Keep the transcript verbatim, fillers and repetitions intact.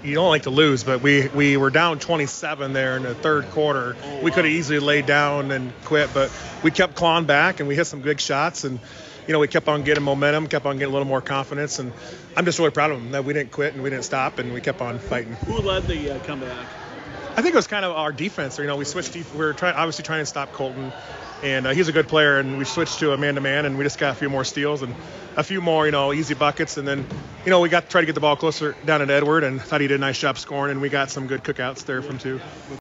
you don't like to lose, but we, we were down twenty-seven there in the third quarter. Oh, wow. We could have easily laid down and quit, but we kept clawing back, and we hit some big shots, and you know, we kept on getting momentum, kept on getting a little more confidence, and I'm just really proud of them that we didn't quit and we didn't stop, and we kept on fighting. Who led the uh, comeback? I think it was kind of our defense. You know, we switched. We were trying, obviously trying to stop Colton, and uh, he's a good player. And we switched to a man-to-man, and we just got a few more steals and a few more, you know, easy buckets. And then, you know, we got to try to get the ball closer down at Edward, and thought he did a nice job scoring. And we got some good cookouts there from two.